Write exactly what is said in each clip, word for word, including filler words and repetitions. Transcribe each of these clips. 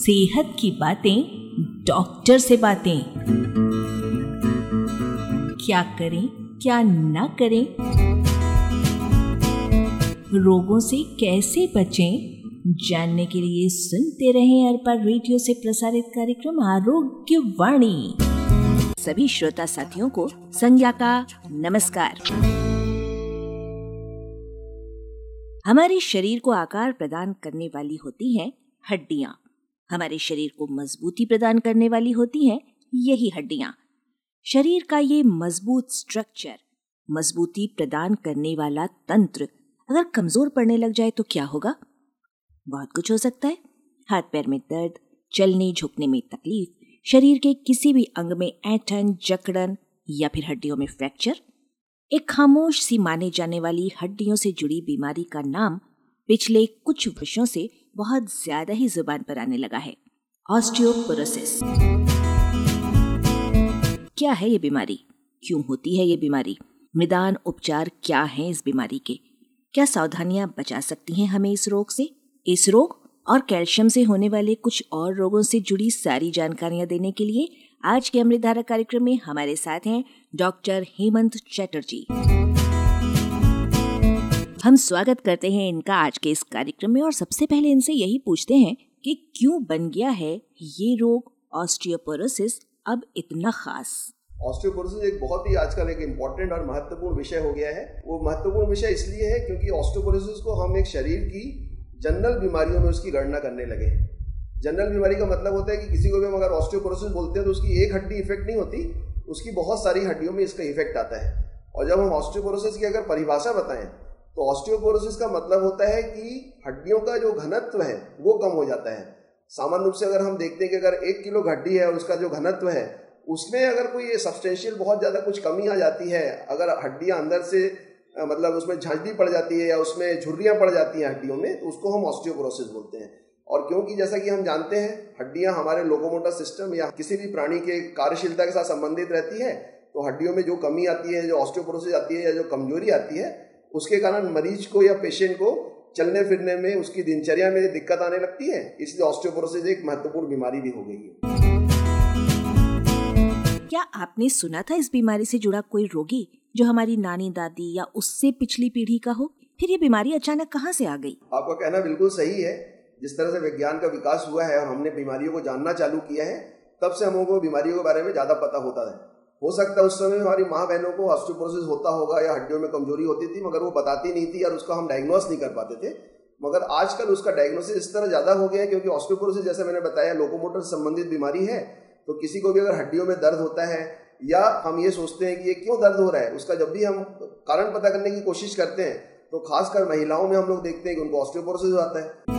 सेहत की बातें डॉक्टर से बातें। क्या करें क्या ना करें, रोगों से कैसे बचें, जानने के लिए सुनते रहें अरपा रेडियो से प्रसारित कार्यक्रम आरोग्य वाणी। सभी श्रोता साथियों को संज्ञा का नमस्कार। हमारे शरीर को आकार प्रदान करने वाली होती हैं हड्डियां। हमारे शरीर को मजबूती प्रदान करने वाली होती हैं यही हड्डियां। शरीर का ये मजबूत स्ट्रक्चर, मजबूती प्रदान करने वाला तंत्र अगर कमजोर पड़ने लग जाए तो क्या होगा? बहुत कुछ हो सकता है। हाथ पैर में दर्द, चलने झुकने में तकलीफ, शरीर के किसी भी अंग में ऐंठन, जकड़न या फिर हड्डियों में फ्रैक्चर। एक खामोश सी माने जाने वाली हड्डियों से जुड़ी बीमारी का नाम पिछले कुछ वर्षों से बहुत ज्यादा ही जुबान पर आने लगा है, ऑस्टियोपोरोसिस। क्या है ये बीमारी? क्यों होती है ये बीमारी? निदान उपचार क्या हैं इस बीमारी के? क्या सावधानियां बचा सकती हैं हमें इस रोग से? इस रोग और कैल्शियम से होने वाले कुछ और रोगों से जुड़ी सारी जानकारियां देने के लिए आज के अमृतधारा कार्यक्रम में हमारे साथ हैं डॉक्टर हेमंत चटर्जी। हम स्वागत करते हैं इनका आज के इस कार्यक्रम में और सबसे पहले इनसे यही पूछते हैं कि क्यों बन गया है ये रोग ऑस्टियोपोरोसिस अब इतना खास? ऑस्टियोपोरोसिस एक बहुत ही आजकल एक इम्पॉर्टेंट और महत्वपूर्ण विषय हो गया है। वो महत्वपूर्ण विषय इसलिए है क्योंकि ऑस्टियोपोरोसिस को हम एक शरीर की जनरल बीमारियों में उसकी गणना करने लगे हैं। जनरल बीमारी का मतलब होता है कि किसी को भी हम अगर ऑस्टियोपोरोसिस बोलते हैं तो उसकी एक हड्डी इफेक्ट नहीं होती, उसकी बहुत सारी हड्डियों में इसका इफेक्ट आता है। और जब हम ऑस्टियोपोरोसिस की अगर परिभाषा बताएं तो ऑस्टियोपोरोसिस का मतलब होता है कि हड्डियों का जो घनत्व है वो कम हो जाता है। सामान्य रूप से अगर हम देखते हैं कि अगर एक किलो हड्डी है और उसका जो घनत्व है उसमें अगर कोई सब्सटेंशियल बहुत ज़्यादा कुछ कमी आ जाती है, अगर हड्डियां अंदर से मतलब उसमें झांझली पड़ जाती है या उसमें झुर्रियाँ पड़ जाती हैं हड्डियों में, तो उसको हम ऑस्टियोपोरोसिस बोलते हैं। और क्योंकि जैसा कि हम जानते हैं हड्डियां हमारे लोकोमोटर सिस्टम या किसी भी प्राणी के कार्यशीलता के साथ संबंधित रहती है, तो हड्डियों में जो कमी आती है, जो ऑस्टियोपोरोसिस आती है या जो कमजोरी आती है, उसके कारण मरीज को या पेशेंट को चलने फिरने में, उसकी दिनचर्या में दिक्कत आने लगती है। इसलिए ऑस्टियोपोरोसिस एक महत्वपूर्ण बीमारी भी हो गई है। क्या आपने सुना था इस बीमारी से जुड़ा कोई रोगी जो हमारी नानी दादी या उससे पिछली पीढ़ी का हो? फिर ये बीमारी अचानक कहाँ से आ गई? आपका कहना बिल्कुल सही है। जिस तरह से विज्ञान का विकास हुआ है और हमने बीमारियों को जानना चालू किया है, तब से हम को बीमारियों के बारे में ज्यादा पता होता है। हो सकता है उस समय हमारी माँ बहनों को ऑस्टियोपोरोसिस होता होगा या हड्डियों में कमजोरी होती थी, मगर वो बताती नहीं थी और उसका हम डायग्नोस नहीं कर पाते थे। मगर आजकल उसका डायग्नोसिस इस तरह ज्यादा हो गया है क्योंकि ऑस्टियोपोरोसिस जैसे मैंने बताया लोकोमोटर संबंधित बीमारी है। तो किसी को भी अगर हड्डियों में दर्द होता है या हम ये सोचते हैं कि ये क्यों दर्द हो रहा है, उसका जब भी हम कारण पता करने की कोशिश करते हैं तो खासकर महिलाओं में हम लोग देखते हैं कि उनको ऑस्टियोपोरोसिस आता है।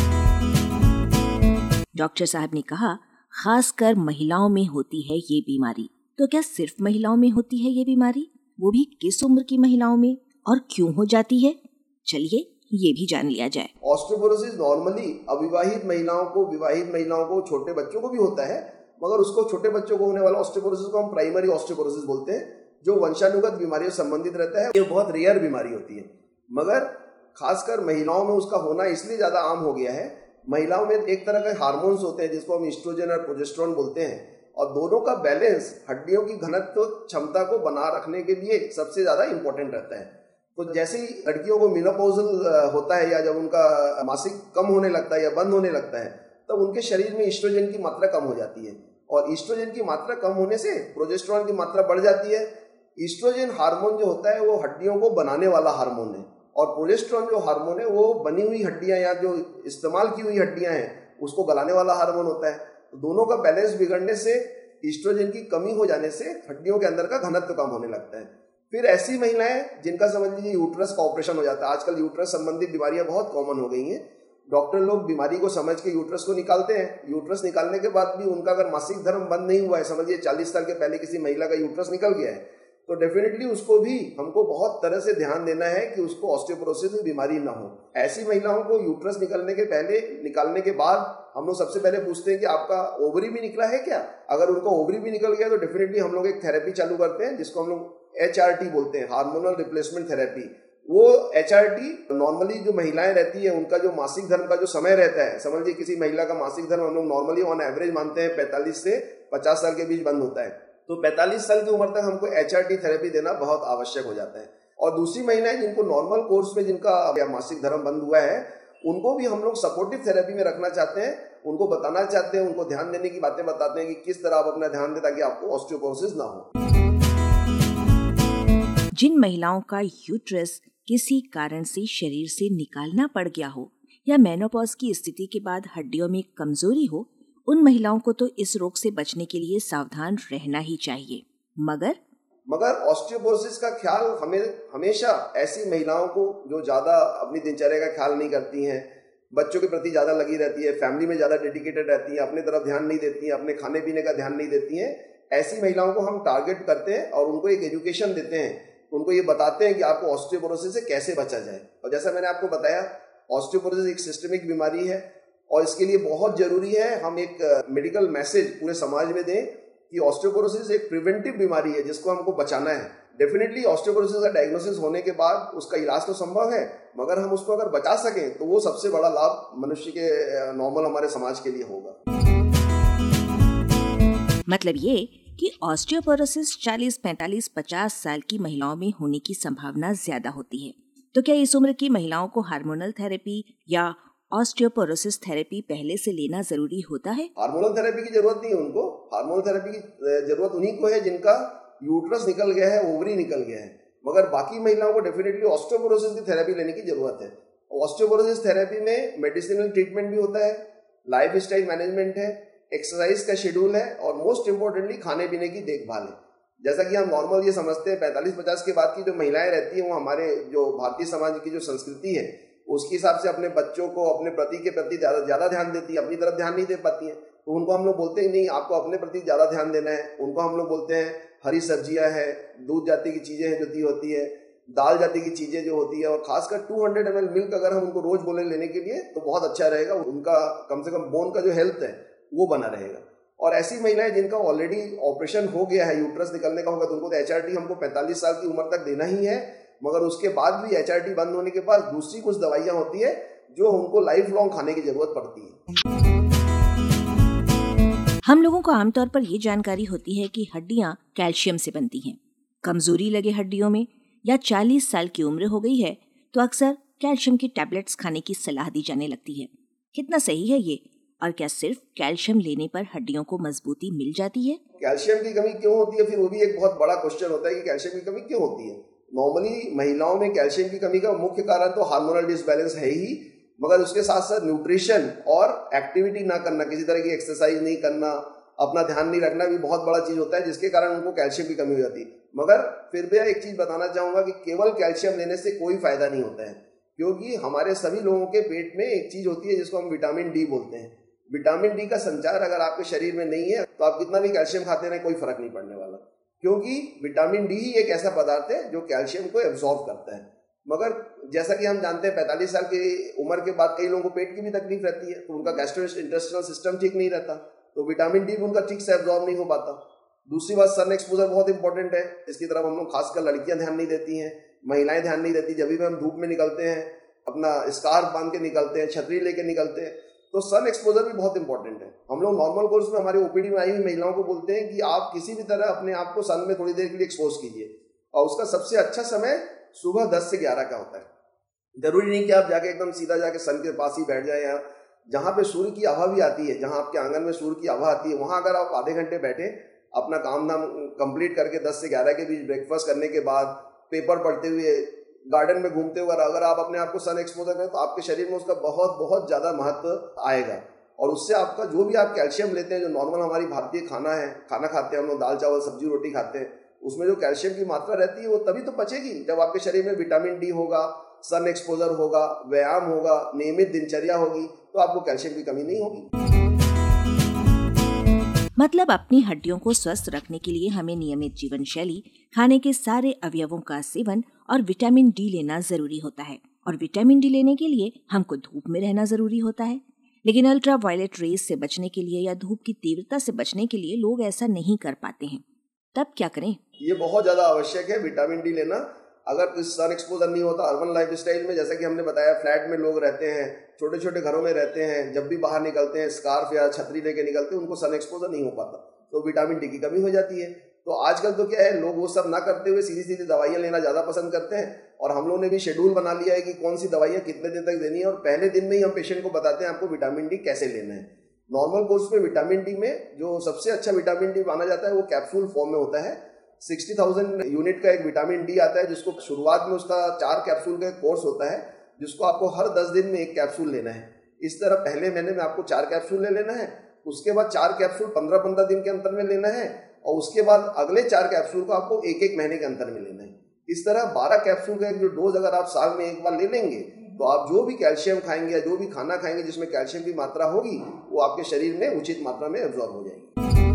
डॉक्टर साहब ने कहा खासकर महिलाओं में होती है ये बीमारी। तो क्या सिर्फ महिलाओं में होती है ये बीमारी? वो भी किस उम्र की महिलाओं में और क्यों हो जाती है? चलिए ये भी जान लिया जाए। ऑस्टियोपोरोसिस नॉर्मली अविवाहित महिलाओं को, विवाहित महिलाओं को, छोटे बच्चों को भी होता है, मगर उसको छोटे बच्चों को होने वाला ऑस्टियोपोरोसिस को हम प्राइमरी ऑस्टियोपोरोसिस बोलते हैं, जो वंशानुगत बीमारियों से संबंधित रहता है। ये बहुत रेयर बीमारी होती है, मगर खासकर महिलाओं में उसका होना इसलिए ज्यादा आम हो गया है। महिलाओं में एक तरह के हार्मोन्स होते हैं जिसको हम ईस्ट्रोजन और प्रोजेस्टेरोन बोलते हैं, और दोनों का बैलेंस हड्डियों की घनत्व क्षमता को बना रखने के लिए सबसे ज्यादा इंपॉर्टेंट रहता है। तो जैसे ही लड़कियों को मेनोपॉज़ल होता है या जब उनका मासिक कम होने लगता है या बंद होने लगता है, तब उनके शरीर में ईस्ट्रोजन की मात्रा कम हो जाती है, और ईस्ट्रोजन की मात्रा कम होने से प्रोजेस्टेरोन की मात्रा बढ़ जाती है। ईस्ट्रोजन हार्मोन जो होता है वो हड्डियों को बनाने वाला हार्मोन है, और प्रोजेस्टेरोन जो हार्मोन है वो बनी हुई हड्डियां या जो इस्तेमाल की हुई हड्डियां हैं उसको गलाने वाला हार्मोन होता है। तो दोनों का बैलेंस बिगड़ने से, ईस्ट्रोजन की कमी हो जाने से हड्डियों के अंदर का घनत्व कम होने लगता है। फिर ऐसी महिलाएं जिनका समझ लीजिए यूट्रस का ऑपरेशन हो जाता है, आजकल यूट्रस संबंधित बीमारियां बहुत कॉमन हो गई हैं। डॉक्टर लोग बीमारी को समझ के यूट्रस को निकालते हैं। यूट्रस निकालने के बाद भी उनका अगर मासिक धर्म बंद नहीं हुआ है, समझिए चालीस साल के पहले किसी महिला का यूट्रस निकल गया है, तो डेफिनेटली उसको भी हमको बहुत तरह से ध्यान देना है कि उसको ऑस्टियोपोरोसिस बीमारी ना हो। ऐसी महिलाओं को यूट्रस निकलने के पहले, निकालने के बाद हम लोग सबसे पहले पूछते हैं कि आपका ओवरी भी निकला है क्या? अगर उनका ओवरी भी निकल गया तो डेफिनेटली हम लोग एक थेरेपी चालू करते हैं जिसको हम लोग एच आर टी बोलते हैं, हार्मोनल रिप्लेसमेंट थेरेपी। वो एच आर टी नॉर्मली जो महिलाएं रहती है उनका जो मासिक धर्म का जो समय रहता है, समझिए किसी महिला का मासिक धर्म हम लोग नॉर्मली ऑन एवरेज मानते हैं पैंतालीस से पचास साल के बीच बंद होता है, तो पैंतालीस साल की उम्र तक हमको एच आर टी थेरेपी देना बहुत आवश्यक हो जाता है। और दूसरी महिलाएं जिनको नॉर्मल कोर्स में जिनका मासिक धर्म बंद हुआ है उनको भी हम लोग सपोर्टिव थेरेपी में रखना चाहते हैं, उनको बताना चाहते हैं, उनको ध्यान देने की बातें बताते हैं कि किस तरह आप अपना ध्यान दें ताकि आपको ऑस्टियोपोरोसिस ना हो। जिन महिलाओं का यूट्रस किसी कारण से शरीर से निकालना पड़ गया हो या मेनोपॉज की स्थिति के बाद हड्डियों में कमजोरी हो, उन महिलाओं को तो इस रोग से बचने के लिए सावधान रहना ही चाहिए। मगर मगर ऑस्टियोपोरोसिस का ख्याल हमें हमेशा ऐसी महिलाओं को जो ज्यादा अपनी दिनचर्या का ख्याल नहीं करती हैं, बच्चों के प्रति ज्यादा लगी रहती है, फैमिली में ज्यादा डेडिकेटेड रहती हैं, अपने तरफ ध्यान नहीं देती हैं, अपने खाने पीने का ध्यान नहीं देती हैं, ऐसी महिलाओं को हम टारगेट करते हैं और उनको एक एजुकेशन देते हैं, उनको ये बताते हैं कि आपको ऑस्टियोपोरोसिस से कैसे बचा जाए। और जैसा मैंने आपको बताया, ऑस्टियोपोरोसिस एक सिस्टमिक बीमारी है और इसके लिए बहुत जरूरी है हम एक मेडिकल मैसेज पूरे समाज में दें कि ऑस्टियोपोरोसिस एक प्रिवेंटिव बीमारी है जिसको हमको बचाना है। डेफिनेटली ऑस्टियोपोरोसिस का डायग्नोसिस होने के बाद उसका इलाज तो संभव है, मगर हम उसको अगर बचा सकें तो वो सबसे बड़ा लाभ मनुष्य के नॉर्मल हमारे समाज के लिए होगा। मतलब ये कि ऑस्टियोपोरोसिस चालीस, पैंतालीस, पचास साल की महिलाओं में होने की संभावना ज्यादा होती है। तो क्या इस उम्र की महिलाओं को हार्मोनल थेरेपी या ऑस्टियोपोरोसिस थेरेपी पहले से लेना जरूरी होता है? हार्मोनल थेरेपी की जरूरत नहीं है उनको। हार्मोनल थेरेपी की जरूरत उन्हीं को है जिनका यूट्रस निकल गया है, ओवरी निकल गया है, मगर बाकी महिलाओं को डेफिनेटली ऑस्टियोपोरोसिस की थेरेपी लेने की जरूरत है। ऑस्टियोपोरोसिस थेरेपी में मेडिसिनल ट्रीटमेंट भी होता है, लाइफ स्टाइल मैनेजमेंट है, एक्सरसाइज का शेड्यूल है और मोस्ट इम्पोर्टेंटली खाने पीने की देखभाल है। जैसा कि हम नॉर्मल ये समझते हैं पैंतालीस पचास के बाद की जो महिलाएं रहती हैं वो हमारे जो भारतीय समाज की जो संस्कृति है उसके हिसाब से अपने बच्चों को अपने प्रति के प्रति ज्यादा ज्यादा ध्यान देती है, अपनी तरफ ध्यान नहीं दे पाती हैं, तो उनको हम लोग बोलते हैं नहीं आपको अपने प्रति ज्यादा ध्यान देना है। उनको हम लोग बोलते हैं हरी सब्जियां हैं, दूध जाति की चीजें जो दी होती है, दाल जाति की चीजें जो होती है, और खासकर two hundred M L milk अगर हम उनको रोज बोले लेने के लिए तो बहुत अच्छा रहेगा, उनका कम से कम बोन का जो हेल्थ है वो बना रहेगा। और ऐसी महिलाएं जिनका ऑलरेडी ऑपरेशन हो गया है, यूट्रस निकलने का होगा, तो उनको तो एच आर टी हमको पैंतालीस साल की उम्र तक देना ही है, मगर उसके बाद भी एच आर टी बंद होने के बाद दूसरी कुछ दवाइयां होती है जो उनको लाइफ लॉन्ग खाने की जरूरत पड़ती है। हम लोगों को आमतौर पर ये जानकारी होती है कि हड्डियां कैल्शियम से बनती हैं। कमजोरी लगे हड्डियों में या चालीस साल की उम्र हो गई है तो अक्सर कैल्शियम की टैबलेट्स खाने की सलाह दी जाने लगती है। कितना सही है ये, और क्या सिर्फ कैल्शियम लेने पर हड्डियों को मजबूती मिल जाती है? कैल्शियम की कमी क्यों होती है, फिर वो भी एक बहुत बड़ा क्वेश्चन होता है कि कैल्शियम की कमी क्यों होती है। नॉर्मली महिलाओं में कैल्शियम की कमी का मुख्य कारण तो हार्मोनल डिसबैलेंस है ही, मगर उसके साथ साथ न्यूट्रिशन और एक्टिविटी ना करना, किसी तरह की एक्सरसाइज नहीं करना, अपना ध्यान नहीं रखना भी बहुत बड़ा चीज होता है जिसके कारण उनको कैल्शियम की कमी हो जाती है। मगर फिर भी एक चीज बताना चाहूंगा कि केवल कैल्शियम लेने से कोई फायदा नहीं होता है, क्योंकि हमारे सभी लोगों के पेट में एक चीज होती है जिसको हम विटामिन डी बोलते हैं। विटामिन डी का संचार अगर आपके शरीर में नहीं है तो आप कितना भी कैल्शियम खाते रहें कोई फर्क नहीं पड़ने वाला, क्योंकि विटामिन डी ही एक ऐसा पदार्थ है जो कैल्शियम को एब्जॉर्ब करता है। मगर जैसा कि हम जानते हैं पैंतालीस साल की उम्र के बाद कई लोगों को पेट की भी तकलीफ रहती है, तो उनका गैस्ट्रोइंटेस्टाइनल सिस्टम ठीक नहीं रहता, तो विटामिन डी भी उनका ठीक से एब्जॉर्ब नहीं हो पाता। दूसरी बात, सन एक्सपोजर बहुत इंपॉर्टेंट है, इसकी तरफ हम लोग खासकर लड़कियां ध्यान नहीं देती हैं, महिलाएं ध्यान नहीं देती। जब भी हम धूप में निकलते हैं, अपना स्कार्फ बांध के निकलते हैं, छतरी लेके निकलते हैं, तो सन एक्सपोजर भी बहुत इंपॉर्टेंट है। हम लोग नॉर्मल कोर्स में हमारे ओपीडी में आई हुई महिलाओं को बोलते हैं कि आप किसी भी तरह अपने आप को सन में थोड़ी देर के लिए एक्सपोज कीजिए, और उसका सबसे अच्छा समय सुबह दस से ग्यारह का होता है। जरूरी नहीं कि आप जाके एकदम सीधा जाके सन के पास ही बैठ जाए, या जहाँ पे सूर्य की आभा भी आती है, जहाँ आपके आंगन में सूर्य की आभा आती है, वहां अगर आप आधे घंटे बैठे अपना काम धाम कंप्लीट करके दस से ग्यारह के बीच ब्रेकफास्ट करने के बाद पेपर पढ़ते हुए गार्डन में घूमते हुए अगर आप अपने आप को सन एक्सपोजर करें तो आपके शरीर में उसका बहुत बहुत ज्यादा महत्व आएगा, और उससे आपका जो भी आप कैल्शियम लेते हैं, जो नॉर्मल हमारी भारतीय खाना है, खाना खाते हैं हम लोग, दाल चावल सब्जी रोटी खाते हैं, उसमें जो कैल्शियम की मात्रा रहती है वो तभी तो पचेगी जब आपके शरीर में विटामिन डी होगा, सन एक्सपोजर होगा, व्यायाम होगा, नियमित दिनचर्या होगी, तो आपको कैल्शियम की कमी नहीं होगी। मतलब अपनी हड्डियों को स्वस्थ रखने के लिए हमें नियमित जीवन शैली, खाने के सारे अवयवों का सेवन और विटामिन डी लेना जरूरी होता है। और विटामिन डी लेने के लिए हमको धूप में रहना जरूरी होता है। लेकिन अल्ट्रा वायलेट रेज से बचने के लिए या धूप की तीव्रता से बचने के लिए लोग ऐसा नहीं कर पाते हैं, तब क्या करें? ये बहुत ज्यादा आवश्यक है विटामिन डी लेना। अगर सन एक्सपोजर नहीं होता अर्बन लाइफ स्टाइल में, जैसा कि हमने बताया फ्लैट में लोग रहते हैं, छोटे छोटे घरों में रहते हैं, जब भी बाहर निकलते हैं स्कार्फ या छतरी लेके निकलते हैं, उनको सन एक्सपोजर नहीं हो पाता, तो विटामिन डी की कमी हो जाती है। तो आजकल तो क्या है, लोग वो सब ना करते हुए सीधी सीधी दवाइयाँ लेना ज़्यादा पसंद करते हैं, और हम लोगों ने भी शेड्यूल बना लिया है कि कौन सी दवाइयाँ कितने दिन तक देनी है, और पहले दिन में ही हम पेशेंट को बताते हैं आपको विटामिन डी कैसे लेना है। नॉर्मल कोर्स में विटामिन डी में जो सबसे अच्छा विटामिन डी माना जाता है वो कैप्सूल फॉर्म में होता है। सिक्सटी थाउजेंड यूनिट का एक विटामिन डी आता है, जिसको शुरुआत में उसका चार कैप्सूल का कोर्स होता है, जिसको आपको हर दस दिन में एक कैप्सूल लेना है। इस तरह पहले महीने में आपको चार कैप्सूल ले लेना है, उसके बाद चार कैप्सूल पंद्रह पंद्रह दिन के अंतर में लेना है, और उसके बाद अगले चार कैप्सूल को आपको एक एक महीने के अंतर में लेना है। इस तरह बारह कैप्सूल का एक जो डोज अगर आप साल में एक बार ले लेंगे, तो आप जो भी कैल्शियम खाएंगे या जो भी खाना खाएंगे जिसमें कैल्शियम की मात्रा होगी, वो आपके शरीर में उचित मात्रा में एब्जॉर्ब हो जाएगी।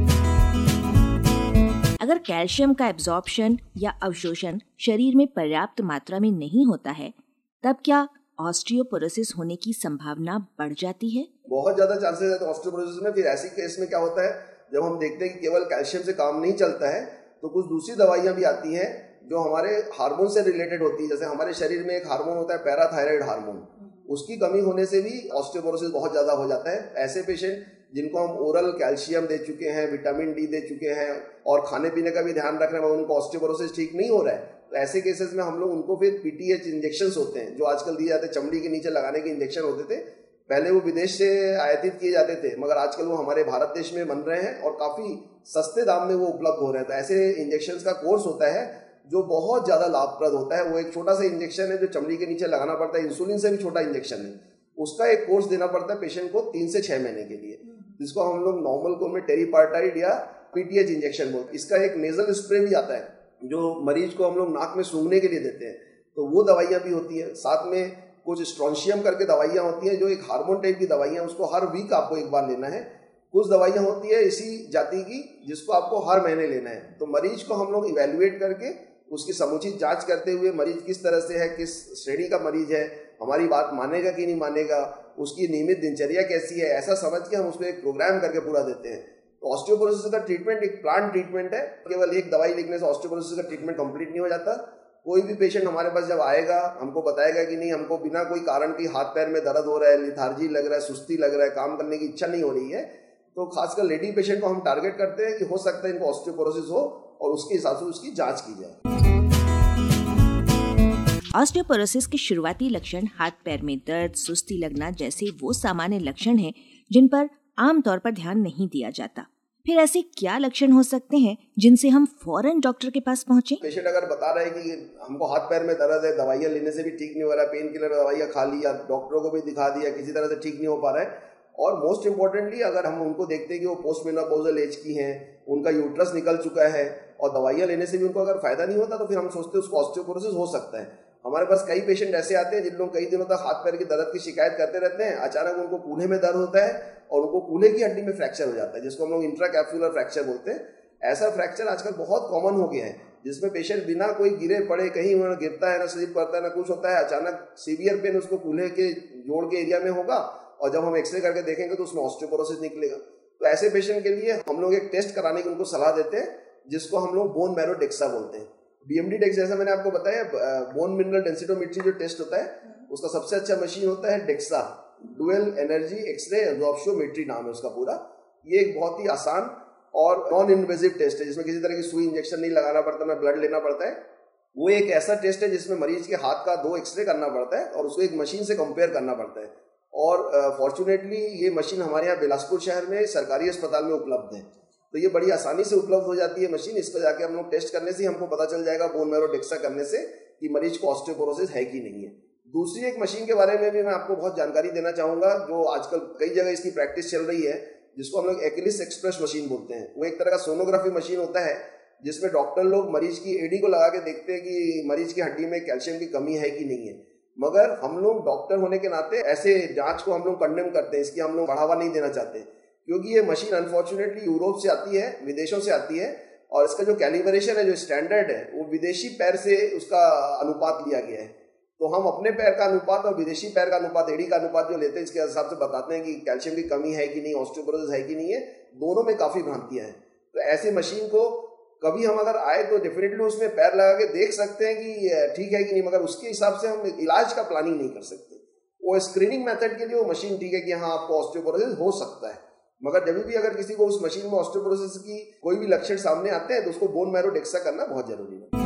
अगर कैल्शियम का एब्जॉर्प्शन या अवशोषण शरीर में पर्याप्त मात्रा में नहीं होता है, तब क्या ऑस्टियोपोरोसिस होने की संभावना बढ़ जाती है? बहुत ज्यादा चांसेस है तो ऑस्टियोपोरोसिस में। फिर ऐसी केस में क्या होता है, जब हम देखते हैं कि केवल कैल्शियम से काम नहीं चलता है, तो कुछ दूसरी दवाइयां भी आती हैं जो हमारे हार्मोन से रिलेटेड होती है। जैसे हमारे शरीर में एक हार्मोन होता है पैराथायराइड हार्मोन, उसकी कमी होने से भी ऑस्टियोपोरोसिस बहुत ज्यादा हो जाता है। ऐसे पेशेंट जिनको हम ओरल कैल्शियम दे चुके हैं, विटामिन डी दे चुके हैं, और खाने पीने का भी ध्यान रख रहे हैं, उनको ऑस्टियोपोरोसिस ठीक नहीं हो रहा है, तो ऐसे केसेस में हम लोग उनको फिर पीटीएच इंजेक्शन होते हैं जो आजकल दिए जाते हैं, चमड़ी के नीचे लगाने के इंजेक्शन होते थे। पहले वो विदेश से आयातित किए जाते थे, मगर आजकल वो हमारे भारत देश में बन रहे हैं और काफी सस्ते दाम में वो उपलब्ध हो रहे हैं। तो ऐसे इंजेक्शन का कोर्स होता है जो बहुत ज्यादा लाभप्रद होता है। वो एक छोटा सा इंजेक्शन है जो चमड़ी के नीचे लगाना पड़ता है, इंसुलिन से भी छोटा इंजेक्शन है, उसका एक कोर्स देना पड़ता है पेशेंट को तीन से छह महीने के लिए, जिसको हम लोग नॉर्मल कोर्स में टेरीपार्टाइड या पीटीएच इंजेक्शन बोलते हैं। इसका एक नेजल स्प्रे भी आता है जो मरीज को हम लोग नाक में सूंघने के लिए देते हैं, तो वो दवाइयां भी होती है। साथ में कुछ स्ट्रॉन्शियम करके दवाइयां होती हैं जो एक हार्मोन टाइप की दवाइयां, उसको हर वीक आपको एक बार लेना है। कुछ दवाइयां होती है इसी जाति की जिसको आपको हर महीने लेना है। तो मरीज को हम लोग इवेल्युएट करके उसकी समुचित जांच करते हुए, मरीज किस तरह से है, किस श्रेणी का मरीज है, हमारी बात मानेगा कि नहीं मानेगा, उसकी नियमित दिनचर्या कैसी है, ऐसा समझ के हम उसको एक प्रोग्राम करके पूरा देते हैं। तो ऑस्टियोपोरोसिस का ट्रीटमेंट एक प्लान ट्रीटमेंट है, केवल एक दवाई लिखने से ऑस्टियोपोरोसिस का ट्रीटमेंट कंप्लीट नहीं हो जाता। कोई भी पेशेंट हमारे पास जब आएगा, हमको बताएगा कि नहीं हमको बिना कोई कारण की हाथ पैर में दर्द हो रहा है, लिथार्जी लग रहा है, सुस्ती लग रहा है, काम करने की इच्छा नहीं हो रही है, तो खासकर लेडी पेशेंट को हम टारगेट करते हैं कि हो सकता है इनको ऑस्टियोपोरोसिस हो, और उसके हिसाब से उसकी जांच की जाए। ऑस्टियोपोरोसिस के शुरुआती लक्षण हाथ पैर में दर्द, सुस्ती लगना जैसे वो सामान्य लक्षण हैं जिन पर आमतौर पर ध्यान नहीं दिया जाता। फिर ऐसे क्या लक्षण हो सकते हैं जिनसे हम फौरन डॉक्टर के पास पहुंचे? पेशेंट अगर बता रहा है कि हमको हाथ पैर में दर्द है, दवाइयां लेने से भी ठीक नहीं हो रहा है, पेन किलर दवाइयां खा ली या डॉक्टरों को भी दिखा दिया, किसी तरह से ठीक नहीं हो पा रहा है, और मोस्ट इम्पोर्टेंटली अगर हम उनको देखते हैं कि वो पोस्ट मेनोपॉजल एज की हैं, उनका यूट्रस निकल चुका है और दवाइयां लेने से भी उनको अगर फायदा नहीं होता, तो फिर हम सोचते हैं उसको ऑस्टियोपोरोसिस हो सकता है। हमारे पास कई पेशेंट ऐसे आते हैं जिन लोग कई दिनों तक हाथ पैर की दर्द की शिकायत करते रहते हैं, अचानक उनको कूल्हे में दर्द होता है और उनको कूल्हे की हड्डी में फ्रैक्चर हो जाता है, जिसको हम लोग इंट्राकैप्सुलर फ्रैक्चर बोलते हैं। ऐसा फ्रैक्चर आजकल बहुत कॉमन हो गया है, जिसमें पेशेंट बिना कोई गिरे पड़े, कहीं वहाँ गिरता है ना स्लिप करता है ना कुछ होता है, अचानक सीवियर पेन उसको कूल्हे के जोड़ के एरिया में होगा, और जब हम एक्सरे करके देखेंगे तो उसमें ऑस्टियोपोरोसिस निकलेगा। तो ऐसे पेशेंट के लिए हम लोग एक टेस्ट कराने की उनको सलाह देते हैं, जिसको हम लोग बोन मैरो डेक्सा बोलते हैं। बीएमडी डेक्सा जैसा मैंने आपको बताया, बोन मिनरल डेंसिटोमेट्री जो टेस्ट होता है, उसका सबसे अच्छा मशीन होता है DEXA, dual energy X ray absorptiometry नाम है उसका पूरा। ये एक बहुत ही आसान और नॉन इन्वेजिव टेस्ट है, जिसमें किसी तरह की सुई इंजेक्शन नहीं लगाना पड़ता, ना ब्लड लेना पड़ता है। वो एक ऐसा टेस्ट है जिसमें मरीज के हाथ का दो एक्सरे करना पड़ता है और उसको एक मशीन से कंपेयर करना पड़ता है। और फॉर्चुनेटली uh, ये मशीन हमारे यहाँ बिलासपुर शहर में सरकारी अस्पताल में उपलब्ध है, तो ये बड़ी आसानी से उपलब्ध हो जाती है मशीन। इसको जाके हम लोग टेस्ट करने से हमको पता चल जाएगा बोन मैरो डेक्सा करने से कि मरीज को ऑस्टियोपोरोसिस है कि नहीं है। दूसरी एक मशीन के बारे में भी मैं आपको बहुत जानकारी देना चाहूँगा, जो आजकल कई जगह इसकी प्रैक्टिस चल रही है, जिसको हम लोग एक्लिस एक्सप्रेस मशीन बोलते हैं। वो एक तरह का सोनोग्राफी मशीन होता है, जिसमें डॉक्टर लोग मरीज की एडी को लगा के देखते हैं कि मरीज की हड्डी में कैल्शियम की कमी है कि नहीं है। मगर हम लोग डॉक्टर होने के नाते ऐसे जांच को हम लोग कंडेम करते हैं, इसकी हम लोग बढ़ावा नहीं देना चाहते, क्योंकि ये मशीन अनफॉर्चुनेटली यूरोप से आती है, विदेशों से आती है, और इसका जो कैलिब्रेशन है, जो स्टैंडर्ड है, वो विदेशी पैर से उसका अनुपात लिया गया है। तो हम अपने पैर का अनुपात और विदेशी पैर का अनुपात, एडी का अनुपात जो लेते हैं, इसके हिसाब से बताते हैं कि कैल्शियम की कमी है कि नहीं, ऑस्टियोपोरोसिस है कि नहीं है। दोनों में काफ़ी भ्रांतियाँ हैं। तो ऐसी मशीन को कभी हम अगर आए तो डेफिनेटली उसमें पैर लगा के देख सकते हैं कि ठीक है कि नहीं, मगर उसके हिसाब से हम इलाज का प्लानिंग नहीं कर सकते। वो स्क्रीनिंग मेथड के लिए वो मशीन ठीक है कि हाँ आपको ऑस्टियोपोरोसिस हो सकता है, मगर जब भी अगर किसी को उस मशीन में ऑस्टियोपोरोसिस की कोई भी लक्षण सामने आते हैं तो उसको बोन मैरो डेक्सा करना बहुत जरूरी है।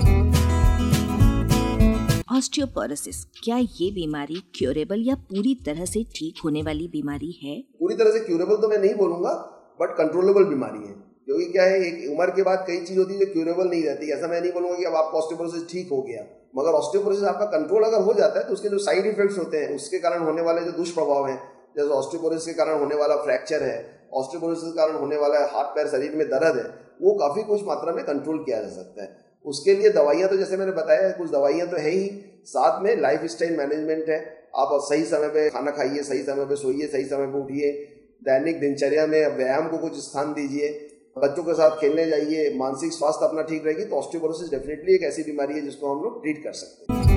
ऑस्टियोपोरोसिस, क्या ये बीमारी क्योरेबल या पूरी तरह से ठीक होने वाली बीमारी है? पूरी तरह से क्योरेबल तो मैं नहीं बोलूंगा, बट कंट्रोलेबल बीमारी है। क्योंकि क्या है, एक उम्र के बाद कई चीज होती है जो क्योरेबल नहीं रहती। ऐसा मैं नहीं बोलूंगा कि अब आपका ऑस्टियोपोरोसिस ठीक हो गया, मगर ऑस्टियोपोरोसिस आपका कंट्रोल अगर हो जाता है तो उसके जो साइड इफेक्ट्स होते हैं, उसके कारण होने वाले जो दुष्प्रभाव हैं, जैसे ऑस्टियोपोरोसिस के कारण होने वाला फ्रैक्चर है, ऑस्टियोपोरोसिस के कारण होने वाला हाथ पैर शरीर में दर्द है, वो काफी कुछ मात्रा में कंट्रोल किया जा सकता है। उसके लिए दवाइयां तो जैसे मैंने बताया कुछ दवाइयां तो है ही, साथ में लाइफ स्टाइल मैनेजमेंट है। आप सही समय पे खाना खाइए, सही समय पे सोइए, सही समय पे उठिए, दैनिक दिनचर्या में व्यायाम को कुछ स्थान दीजिए, बच्चों के साथ खेलने जाइए, मानसिक स्वास्थ्य अपना ठीक रहेगी तो ऑस्टियोपोरोसिस डेफिनेटली एक ऐसी बीमारी है जिसको हम लोग ट्रीट कर सकते हैं।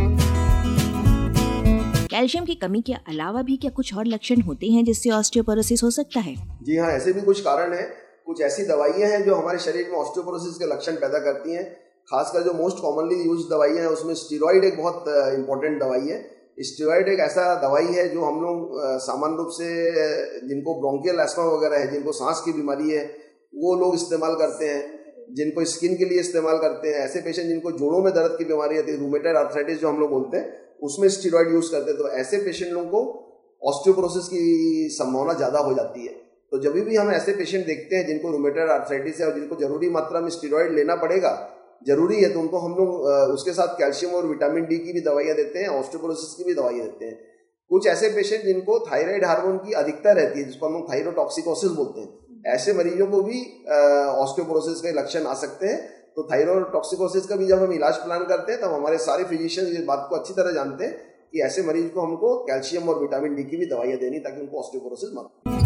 कैल्शियम की कमी के अलावा भी क्या कुछ और लक्षण होते हैं जिससे ऑस्टियोपोरोसिस हो सकता है? जी हाँ, ऐसे भी कुछ कारण हैं। कुछ ऐसी दवाइयां हैं जो हमारे शरीर में ऑस्टियोपोरोसिस के लक्षण पैदा करती हैं। खासकर जो मोस्ट कॉमनली यूज दवाइयां हैं उसमें स्टीरॉइड एक बहुत इंपॉर्टेंट दवाई है। स्टीरॉइड एक ऐसा दवाई है जो हम लोग सामान्य रूप से जिनको ब्रोंकियल एस्मा वगैरह है, जिनको सांस की बीमारी है, वो लोग इस्तेमाल करते हैं। जिनको स्किन के लिए इस्तेमाल करते हैं, ऐसे पेशेंट जिनको जोड़ों में दर्द की बीमारी आती है, रूमेटॉइड आर्थराइटिस जो हम लोग बोलते हैं, उसमें स्टीरॉइड यूज करते हैं। तो ऐसे पेशेंट लोगों को ऑस्टियोपोरोसिस की संभावना ज्यादा हो जाती है। तो जब भी हम ऐसे पेशेंट देखते हैं जिनको रूमेटॉइड आर्थराइटिस है और जिनको जरूरी मात्रा में स्टीरॉइड लेना पड़ेगा, जरूरी है, तो उनको हम लोग उसके साथ कैल्शियम और विटामिन डी की भी दवाइयां देते हैं, ऑस्टियोपोरोसिस की भी दवाइयां देते हैं। कुछ ऐसे पेशेंट जिनको थायराइड हार्मोन की अधिकता रहती है, जिसको हम लोग थायरोटॉक्सिकोसिस बोलते हैं, ऐसे मरीजों को भी ऑस्टियोपोरोसिस के लक्षण आ सकते हैं। तो थायरोटॉक्सिकोसिस का भी जब हम इलाज प्लान करते हैं तब हमारे सारे फिजिशियन इस बात को अच्छी तरह जानते हैं कि ऐसे मरीज को हमको कैल्शियम और विटामिन डी की भी दवाइयां देनी ताकि उनको ऑस्टियोपोरोसिस मत।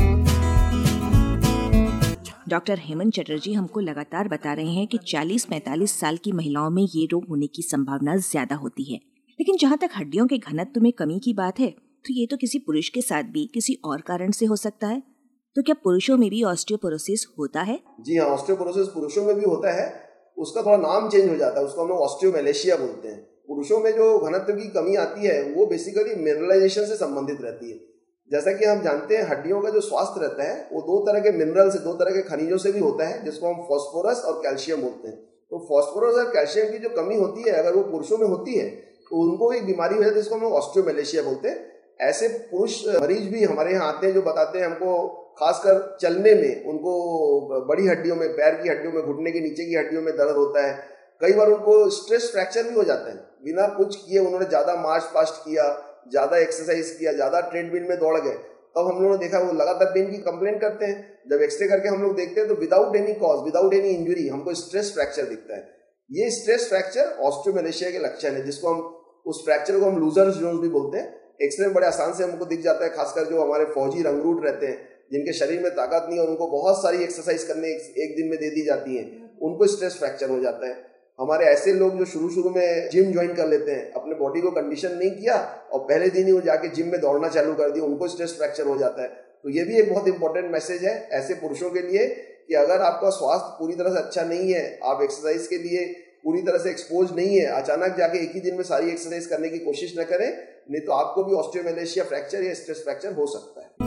डॉक्टर हेमंत चटर्जी हमको लगातार बता रहे हैं कि चालीस पैंतालीस साल की महिलाओं में ये रोग होने की संभावना ज्यादा होती है। लेकिन जहाँ तक हड्डियों के घनत्व में कमी की बात है तो ये तो किसी पुरुष के साथ भी किसी और कारण से हो सकता है। तो क्या पुरुषों में भी ऑस्टियोपोरोसिस होता है? जी हाँ, ऑस्टियोपोरोसिस पुरुषों में भी होता है। उसका थोड़ा नाम चेंज हो जाता है, उसको हम लोग ऑस्टियोमेलेशिया बोलते हैं। पुरुषों में जो घनत्व की कमी आती है वो बेसिकली मिनरलाइजेशन से संबंधित रहती है। जैसा कि हम जानते हैं हड्डियों का जो स्वास्थ्य रहता है वो दो तरह के मिनरल से, दो तरह के खनिजों से भी होता है, जिसको हम फास्फोरस और कैल्शियम बोलते हैं। तो फास्फोरस और कैल्शियम की जो कमी होती है अगर वो पुरुषों में होती है तो उनको एक बीमारी हो जाती है जिसको हम लोग ऑस्टियोमेलेशिया बोलते हैं। ऐसे पुरुष मरीज भी हमारे यहाँ आते हैं जो बताते हैं हमको खासकर चलने में उनको बड़ी हड्डियों में, पैर की हड्डियों में, घुटने के नीचे की हड्डियों में दर्द होता है। कई बार उनको स्ट्रेस फ्रैक्चर भी हो जाता है, बिना कुछ किए उन्होंने ज्यादा मार्च पास्ट किया, ज्यादा एक्सरसाइज किया, ज्यादा ट्रेडमिल में दौड़ गए, तब हम लोगों ने देखा वो लगातार पेन की कंप्लेंट करते हैं। जब एक्सरे करके हम लोग देखते हैं तो without any cause, without any injury हमको स्ट्रेस फ्रैक्चर दिखता है। ये स्ट्रेस फ्रैक्चर ऑस्टियोमेलेशिया के लक्षण है, जिसको हम उस फ्रैक्चर को हम लूजर्स जोन्स भी बोलते हैं। एक्सरे में बड़े आसान से हमको दिख जाता है, खासकर जो हमारे फौजी रंगरूट रहते हैं जिनके शरीर में ताकत नहीं है, उनको बहुत सारी एक्सरसाइज करने एक दिन में दे दी जाती है, उनको स्ट्रेस फ्रैक्चर हो जाता है। हमारे ऐसे लोग जो शुरू शुरू में जिम ज्वाइन कर लेते हैं, अपने बॉडी को कंडीशन नहीं किया और पहले दिन ही वो जाके जिम में दौड़ना चालू कर दिया, उनको स्ट्रेस फ्रैक्चर हो जाता है। तो ये भी एक बहुत इंपॉर्टेंट मैसेज है ऐसे पुरुषों के लिए कि अगर आपका स्वास्थ्य पूरी तरह से अच्छा नहीं है, आप एक्सरसाइज के लिए पूरी तरह से एक्सपोज नहीं है, अचानक जाके एक ही दिन में सारी एक्सरसाइज करने की कोशिश न करें, नहीं तो आपको भी ऑस्टियोमेलेशिया फ्रैक्चर या स्ट्रेस फ्रैक्चर हो सकता है।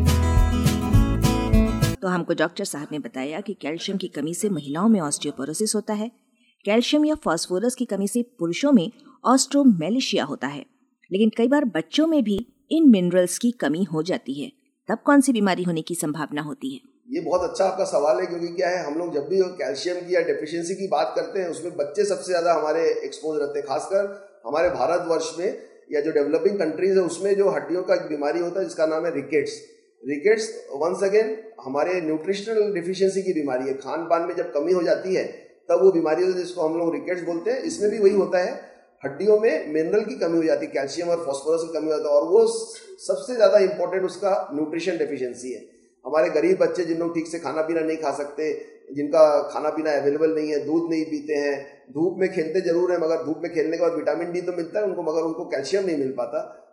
तो हमको डॉक्टर साहब ने बताया कि कैल्शियम की कमी से महिलाओं में ऑस्टियोपोरोसिस होता है, कैल्शियम या फास्फोरस की कमी से पुरुषों में ऑस्टियोमेलेशिया होता है। लेकिन कई बार बच्चों में भी इन मिनरल्स की कमी हो जाती है, तब कौन सी बीमारी होने की संभावना होती है? ये बहुत अच्छा आपका सवाल है, क्योंकि क्या है, हम लोग जब भी कैल्शियम की या डेफिशिएंसी की बात करते हैं उसमें बच्चे सबसे ज्यादा हमारे एक्सपोज रहते हैं। खासकर हमारे भारतवर्ष में या जो डेवलपिंग कंट्रीज है उसमें जो हड्डियों का एक बीमारी होता है जिसका नाम है रिकेट्स। रिकेट्स वंस अगेन हमारे न्यूट्रिशनल डिफिशियंसी की बीमारी है। खान पान में जब कमी हो जाती है तब वो बीमारी होती है जिसको हम लोग रिकेट्स बोलते हैं। इसमें भी वही होता है, हड्डियों में मिनरल की कमी हो जाती है, कैल्शियम और फास्फोरस की कमी होता है, और वो सबसे ज्यादा इंपॉर्टेंट उसका न्यूट्रिशन डेफिशिएंसी है। हमारे गरीब बच्चे जिन लोग ठीक से खाना पीना नहीं खा सकते, जिनका खाना पीना अवेलेबल नहीं है, दूध नहीं पीते हैं, धूप में खेलते जरूर है मगर धूप में खेलने के बाद विटामिन डी तो मिलता है उनको, मगर उनको कैल्शियम नहीं मिल पाता।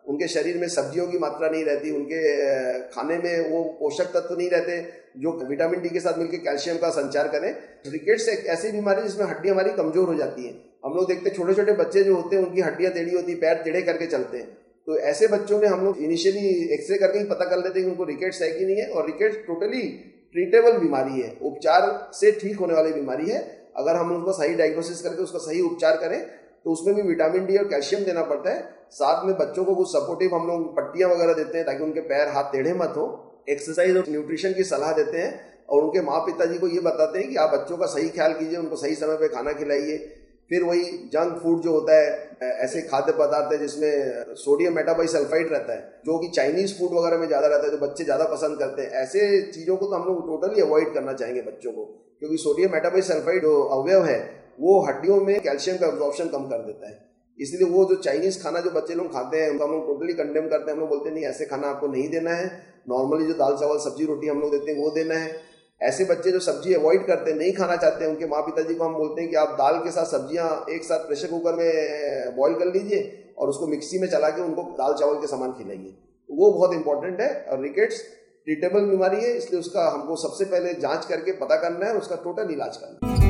उनके शरीर में सब्जियों की मात्रा नहीं रहती, उनके खाने में वो पोषक तत्व नहीं रहते जो विटामिन डी के साथ मिलकर कैल्शियम का संचार करें। रिकेट्स एक ऐसी बीमारी है जिसमें हड्डियां हमारी कमजोर हो जाती हैं। हम लोग देखते हैं छोटे छोटे बच्चे जो होते हैं उनकी हड्डियां टेढ़ी होती है, पैर टेढ़े करके चलते हैं। तो ऐसे बच्चों में हम लोग इनिशियली एक्सरे करके ही पता कर लेते हैं कि उनको रिकेट्स है कि नहीं है। और रिकेट्स टोटली ट्रीटेबल बीमारी है, उपचार से ठीक होने वाली बीमारी है। अगर हम उसको सही डायग्नोसिस करके उसका सही उपचार करें तो उसमें भी विटामिन डी और कैल्शियम देना पड़ता है। साथ में बच्चों को कुछ सपोर्टिव हम लोग पट्टियां वगैरह देते हैं ताकि उनके पैर हाथ टेढ़े मत हो। एक्सरसाइज और न्यूट्रिशन की सलाह देते हैं और उनके माँ पिताजी को ये बताते हैं कि आप बच्चों का सही ख्याल कीजिए, उनको सही समय पे खाना खिलाइए। फिर वही जंक फूड जो होता है, ऐसे खाद्य पदार्थ है जिसमें सोडियम मेटाबाइसल्फाइड रहता है, जो कि चाइनीज फूड वगैरह में ज्यादा रहता है, जो बच्चे ज्यादा पसंद करते हैं। ऐसे चीजों को तो हम लोग टोटली अवॉइड करना चाहेंगे बच्चों को, क्योंकि सोडियम मेटाबाइसल्फाइड जो अवयव है वो हड्डियों में कैल्शियम का एब्जॉर्प्शन कम कर देता है। इसलिए वो जो चाइनीज खाना जो बच्चे लोग खाते हैं उनका हम लोग टोटली कंडेम करते हैं। हम लोग बोलते हैं नहीं, ऐसे खाना आपको नहीं देना है। नॉर्मली जो दाल चावल सब्जी रोटी हम लोग देते हैं वो देना है। ऐसे बच्चे जो सब्जी अवॉइड करते हैं, नहीं खाना चाहते हैं, उनके माँ पिताजी को हम बोलते हैं कि आप दाल के साथ सब्जियां एक साथ प्रेशर कुकर में बॉईल कर लीजिए और उसको मिक्सी में चला के उनको दाल चावल के सामान खिलाइए। वो बहुत इंपॉर्टेंट है। और रिकेट्स ट्रीटेबल बीमारी है, इसलिए उसका हमको सबसे पहले जांच करके पता करना है, उसका टोटल इलाज करना है।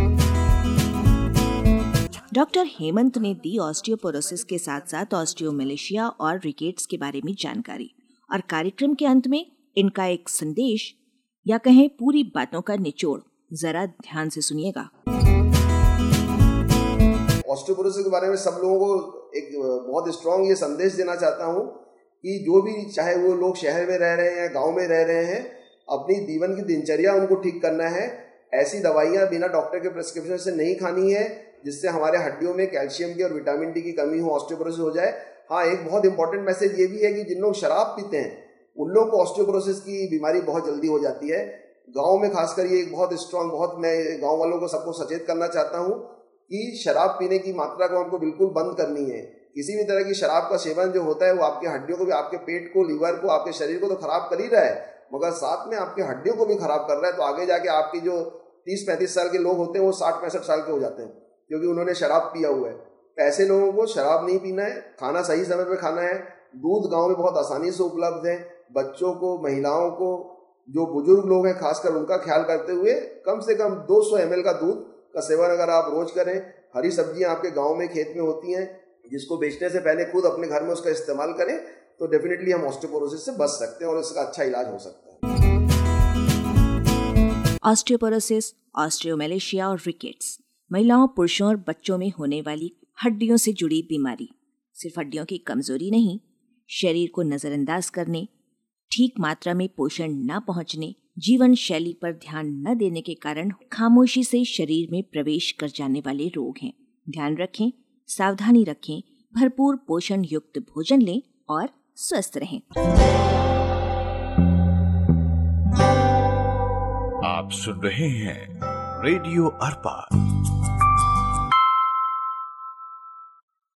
डॉक्टर हेमंत ने दी ऑस्टियोपोरोसिस के साथ साथ ऑस्टियोमेलेशिया और रिकेट्स के बारे में जानकारी, और कार्यक्रम के अंत में इनका एक संदेश या कहें पूरी बातों का निचोड़ जरा ध्यान से सुनिएगा। ऑस्टियोपोरोसिस के बारे में सब लोगों को एक बहुत स्ट्रांग ये संदेश देना चाहता हूँ कि जो भी, चाहे वो लोग शहर में रह रहे हैं या गांव में रह रहे हैं, अपनी जीवन की दिनचर्या उनको ठीक करना है। ऐसी दवाइयाँ बिना डॉक्टर के प्रिस्क्रिप्शन से नहीं खानी है जिससे हमारे हड्डियों में कैल्शियम की और विटामिन डी की कमी हो, ऑस्टियोपोरोसिस हो जाए। हाँ, एक बहुत इंपॉर्टेंट मैसेज ये भी है कि जिन लोग शराब पीते हैं उन लोग को ऑस्टियोपोरोसिस की बीमारी बहुत जल्दी हो जाती है। गांव में खासकर ये एक बहुत स्ट्रांग, बहुत मैं गांव वालों को सबको सचेत करना चाहता हूँ कि शराब पीने की मात्रा को हमको बिल्कुल बंद करनी है। किसी भी तरह की शराब का सेवन जो होता है वो आपके हड्डियों को भी, आपके पेट को, लीवर को, आपके शरीर को तो खराब कर ही रहा है, मगर साथ में आपके हड्डियों को भी खराब कर रहा है। तो आगे जाके आपकी जो तीस पैंतीस साल के लोग होते हैं वो साठ पैंसठ साल के हो जाते हैं क्योंकि उन्होंने शराब पिया हुआ है। ऐसे लोगों को शराब नहीं पीना है, खाना सही समय पे खाना है। दूध गांव में बहुत आसानी से उपलब्ध है। बच्चों को, महिलाओं को, जो बुजुर्ग लोग हैं खासकर, उनका ख्याल करते हुए कम से कम दो सौ एम एल का दूध का सेवन अगर आप रोज करें। हरी सब्जियां आपके गांव में खेत में होती हैं, जिसको बेचने से पहले खुद अपने घर में उसका इस्तेमाल करें तो डेफिनेटली हम ऑस्टियोपोरोसिस से बच सकते हैं और इसका अच्छा इलाज हो सकता है। ऑस्टियोपोरोसिस, ऑस्टियोमेलेशिया और रिकेट्स महिलाओं, पुरुषों और बच्चों में होने वाली हड्डियों से जुड़ी बीमारी। सिर्फ हड्डियों की कमजोरी नहीं, शरीर को नजरअंदाज करने, ठीक मात्रा में पोषण न पहुंचने, जीवन शैली पर ध्यान न देने के कारण खामोशी से शरीर में प्रवेश कर जाने वाले रोग हैं। ध्यान रखें, सावधानी रखें, भरपूर पोषण युक्त भोजन लें और स्वस्थ रहें। आप सुन रहे हैं रेडियो अर्पा।